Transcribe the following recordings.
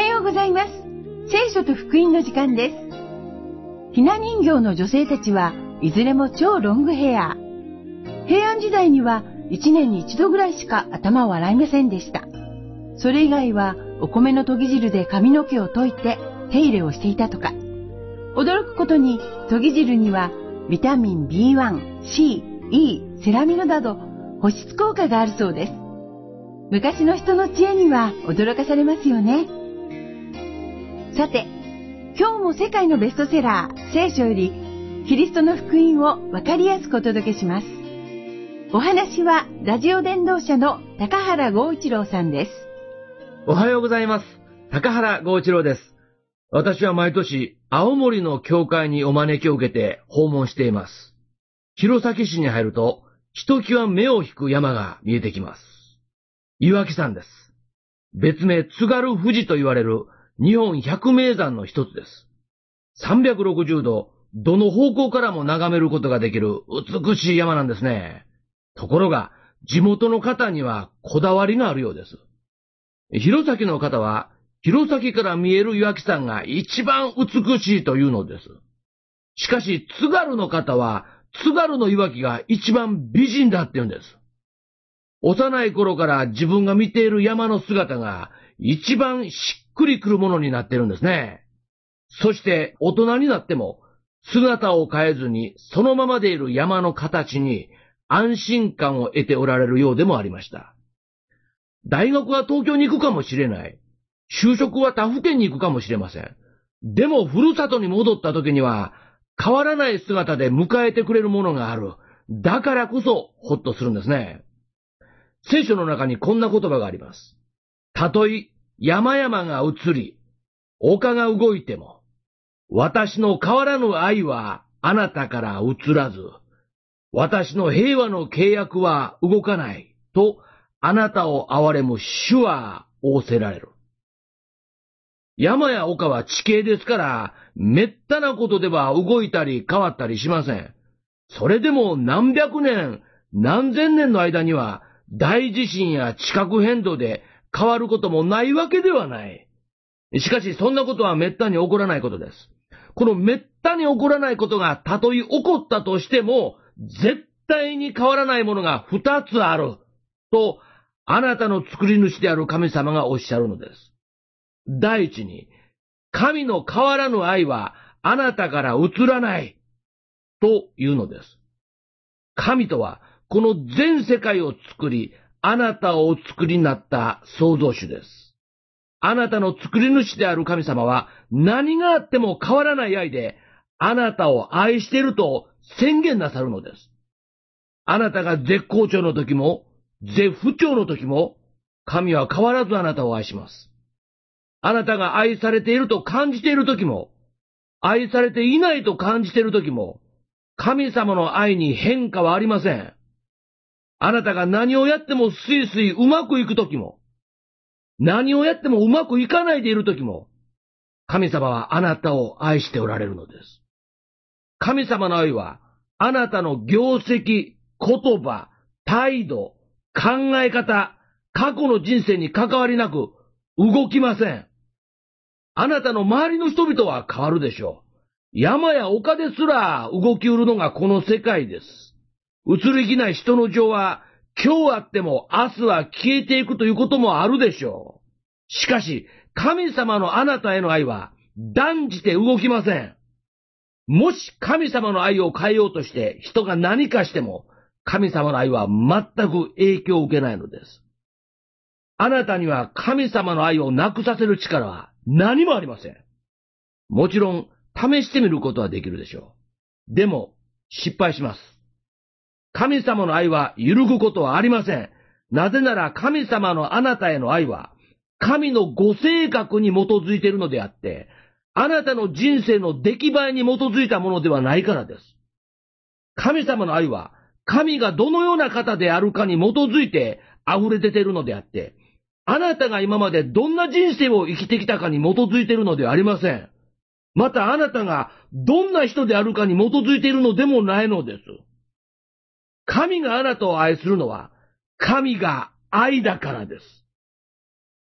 ようございます。聖書と福音の時間です。ひな人形の女性たちはいずれも超ロングヘア。平安時代には1年に1度ぐらいしか頭を洗いませんでした。それ以外はお米の研ぎ汁で髪の毛を溶いて手入れをしていたとか。驚くことに研ぎ汁にはビタミン B1、C、E、セラミドなど保湿効果があるそうです。昔の人の知恵には驚かされますよね。さて、今日も世界のベストセラー聖書よりキリストの福音をわかりやすくお届けします。お話はラジオ伝道者の高原剛一郎さんです。 おはようございます。高原剛一郎です。私は毎年青森の教会にお招きを受けて訪問しています。弘前市に入るとひときわ目を引く山が見えてきます。岩木山です。別名津軽富士と言われる日本百名山の一つです。360度どの方向からも眺めることができる美しい山なんですね。ところが地元の方にはこだわりがあるようです。弘前の方は弘前から見える岩木山が一番美しいというのです。しかし津軽の方は津軽の岩木が一番美人だって言うんです。幼い頃から自分が見ている山の姿が一番しっくりくるものになっているんですね。そして大人になっても姿を変えずにそのままでいる山の形に安心感を得ておられるようでもありました。大学は東京に行くかもしれない。就職は他府県に行くかもしれません。でもふるさとに戻った時には変わらない姿で迎えてくれるものがある。だからこそほっとするんですね。聖書の中にこんな言葉があります。たとえ山々が移り、丘が動いても、私の変わらぬ愛はあなたから移らず、私の平和の契約は動かない、とあなたを憐れむ主は仰せられる。山や丘は地形ですから、めったなことでは動いたり変わったりしません。それでも何百年、何千年の間には、大地震や地殻変動で変わることもないわけではない。しかしそんなことはめったに起こらないことです。このめったに起こらないことがたとえ起こったとしても、絶対に変わらないものが二つある。と、あなたの作り主である神様がおっしゃるのです。第一に、神の変わらぬ愛はあなたから移らない。というのです。神とは、この全世界を作り、あなたをお作りになった創造主です。あなたの作り主である神様は何があっても変わらない愛で、あなたを愛していると宣言なさるのです。あなたが絶好調の時も、絶不調の時も、神は変わらずあなたを愛します。あなたが愛されていると感じている時も、愛されていないと感じている時も、神様の愛に変化はありません。あなたが何をやってもスイスイうまくいくときも、何をやってもうまくいかないでいるときも、神様はあなたを愛しておられるのです。神様の愛は、あなたの業績、言葉、態度、考え方、過去の人生に関わりなく動きません。あなたの周りの人々は変わるでしょう。山や丘ですら動きうるのがこの世界です。移り気ない人の情は、今日あっても明日は消えていくということもあるでしょう。しかし、神様のあなたへの愛は、断じて動きません。もし神様の愛を変えようとして人が何かしても、神様の愛は全く影響を受けないのです。あなたには神様の愛をなくさせる力は何もありません。もちろん、試してみることはできるでしょう。でも、失敗します。神様の愛は揺るぐことはありません。なぜなら神様のあなたへの愛は、神のご性格に基づいているのであって、あなたの人生の出来栄えに基づいたものではないからです。神様の愛は、神がどのような方であるかに基づいて溢れ出ているのであって、あなたが今までどんな人生を生きてきたかに基づいているのではありません。またあなたがどんな人であるかに基づいているのでもないのです。神があなたを愛するのは、神が愛だからです。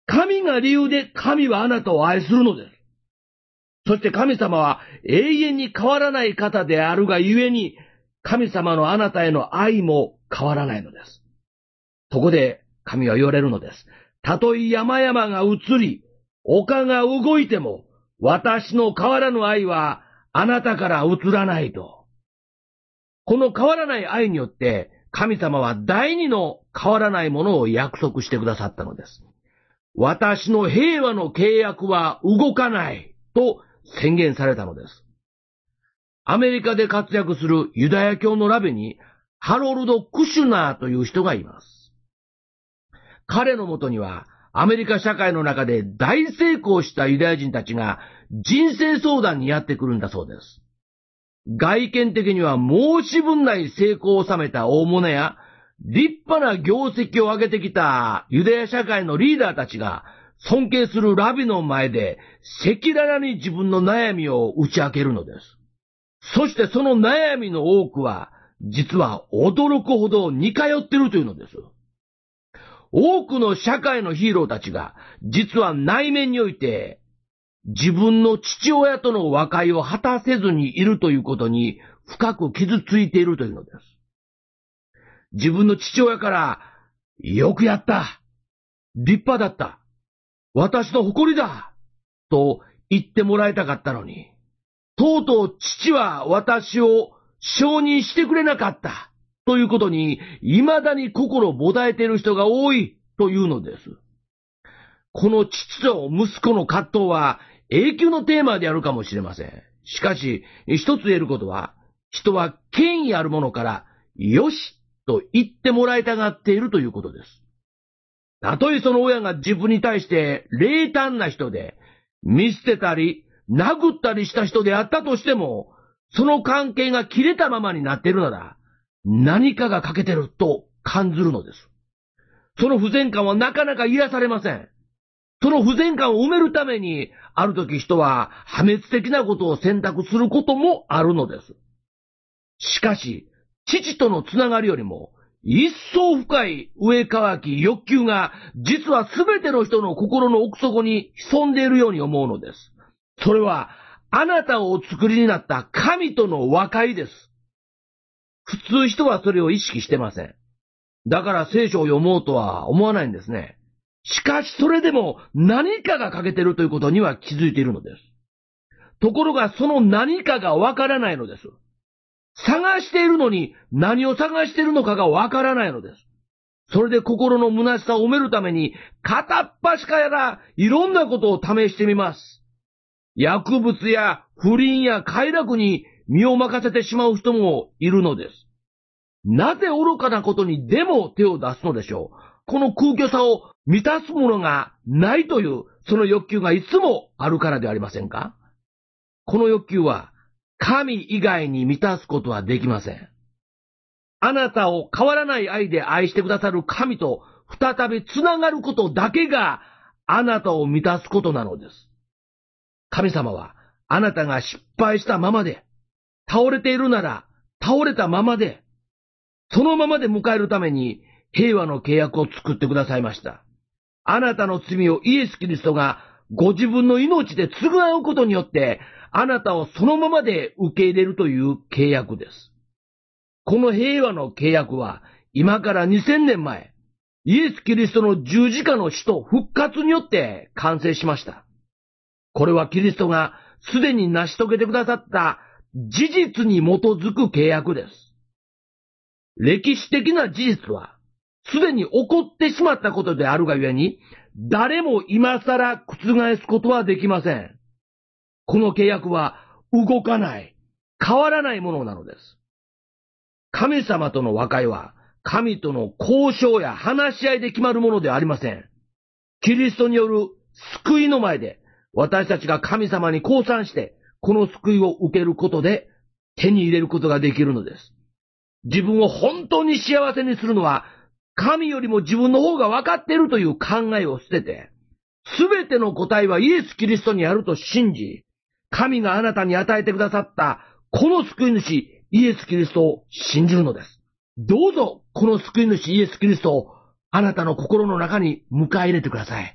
神が理由で神はあなたを愛するのです。そして神様は永遠に変わらない方であるがゆえに、神様のあなたへの愛も変わらないのです。そこで神は言われるのです。たとえ山々が移り、丘が動いても、私の変わらぬ愛はあなたから移らないと。この変わらない愛によって、神様は第二の変わらないものを約束してくださったのです。私の平和の契約は動かないと宣言されたのです。アメリカで活躍するユダヤ教のラビにハロルド・クシュナーという人がいます。彼のもとにはアメリカ社会の中で大成功したユダヤ人たちが人生相談にやってくるんだそうです。外見的には申し分ない成功を収めた大物や立派な業績を上げてきたユダヤ社会のリーダーたちが尊敬するラビの前で赤裸々に自分の悩みを打ち明けるのです。そしてその悩みの多くは実は驚くほど似通っているというのです。多くの社会のヒーローたちが実は内面において自分の父親との和解を果たせずにいるということに深く傷ついているというのです。自分の父親から、よくやった、立派だった、私の誇りだ、と言ってもらいたかったのに、とうとう父は私を承認してくれなかった、ということに未だに心をbodえている人が多いというのです。この父と息子の葛藤は永久のテーマであるかもしれません。しかし、一つ言えることは、人は権威あるものから、よしと言ってもらいたがっているということです。たとえその親が自分に対して冷淡な人で、見捨てたり、殴ったりした人であったとしても、その関係が切れたままになっているなら、何かが欠けてると感じるのです。その不全感はなかなか癒されません。その不全感を埋めるために、ある時人は破滅的なことを選択することもあるのです。しかし、父とのつながりよりも、一層深い上乾き欲求が、実はすべての人の心の奥底に潜んでいるように思うのです。それは、あなたをお作りになった神との和解です。普通人はそれを意識してません。だから聖書を読もうとは思わないんですね。しかしそれでも何かが欠けているということには気づいているのです。ところがその何かがわからないのです。探しているのに何を探しているのかがわからないのです。それで心の虚しさを埋めるために片っ端からいろんなことを試してみます。薬物や不倫や快楽に身を任せてしまう人もいるのです。なぜ愚かなことにでも手を出すのでしょう。この空虚さを満たすものがないというその欲求がいつもあるからではありませんか？この欲求は神以外に満たすことはできません。あなたを変わらない愛で愛してくださる神と再びつながることだけがあなたを満たすことなのです。神様はあなたが失敗したままで、倒れているなら倒れたままで、そのままで迎えるために平和の契約を作ってくださいました。あなたの罪をイエス・キリストがご自分の命で償うことによって、あなたをそのままで受け入れるという契約です。この平和の契約は、今から2000年前、イエス・キリストの十字架の死と復活によって完成しました。これはキリストがすでに成し遂げてくださった事実に基づく契約です。歴史的な事実は、すでに起こってしまったことであるがゆえに、誰も今更覆すことはできません。この契約は動かない、変わらないものなのです。神様との和解は、神との交渉や話し合いで決まるものではありません。キリストによる救いの前で、私たちが神様に降参して、この救いを受けることで手に入れることができるのです。自分を本当に幸せにするのは、神よりも自分の方が分かっているという考えを捨てて、すべての答えはイエス・キリストにあると信じ、神があなたに与えてくださったこの救い主イエス・キリストを信じるのです。どうぞこの救い主イエス・キリストをあなたの心の中に迎え入れてください。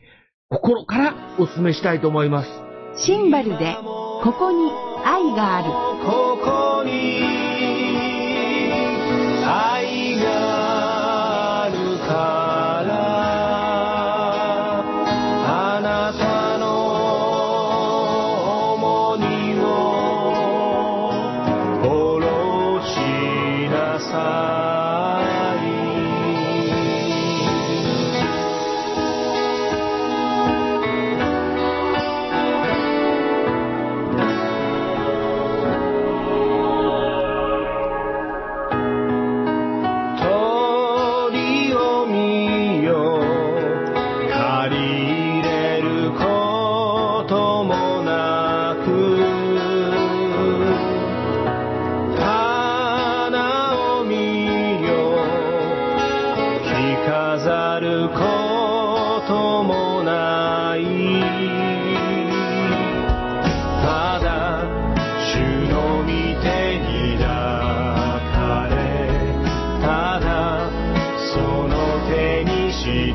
心からお勧めしたいと思います。 シンバルで、ここに愛がある。 ここに愛があるからあなたの重荷を下ろしなさい。鳥を見よ借り入れることもなく花を見よ着飾ることもないただ主の御手に抱かれただその手に従い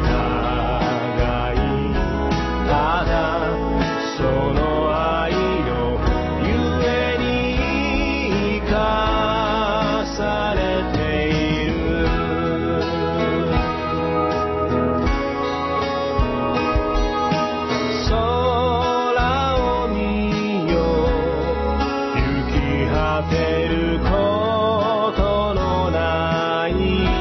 ただその愛のゆえに生かされている空を見よ行き果てることのない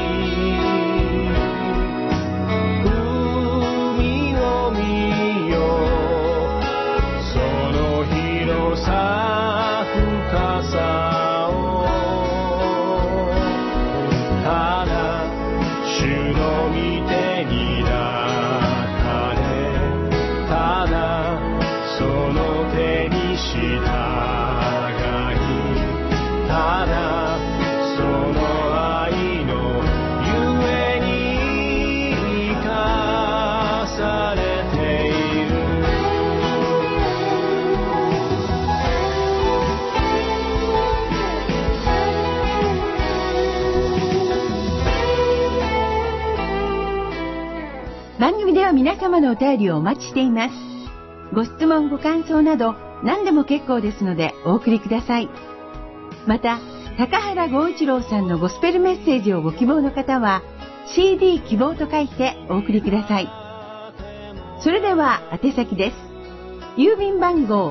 海を見よその広さ深さをただ主の御手に抱かれただその手に従いただその愛のゆえに生かされている番組では皆様のお便りをお待ちしています。ご質問ご感想など何でも結構ですのでお送りください。また、高原剛一郎さんのゴスペルメッセージをご希望の方は CD 希望と書いてお送りください。それでは宛先です。郵便番号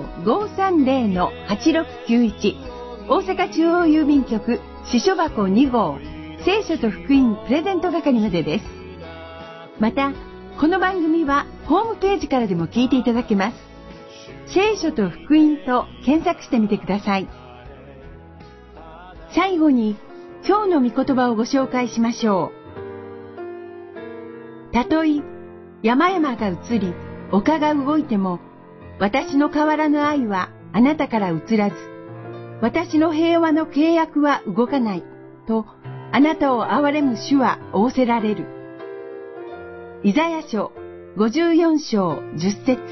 530-8691 大阪中央郵便局支所箱2号聖書と福音プレゼント係までです。また、この番組はホームページからでも聞いていただけます。聖書と福音と検索してみてください。最後に今日の御言葉をご紹介しましょう。たとえ山々が移り丘が動いても私の変わらぬ愛はあなたから移らず私の平和の契約は動かないとあなたを憐れむ主は仰せられる。イザヤ書54章10節。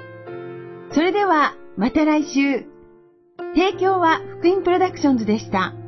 それではまた来週。提供は福音プロダクションズでした。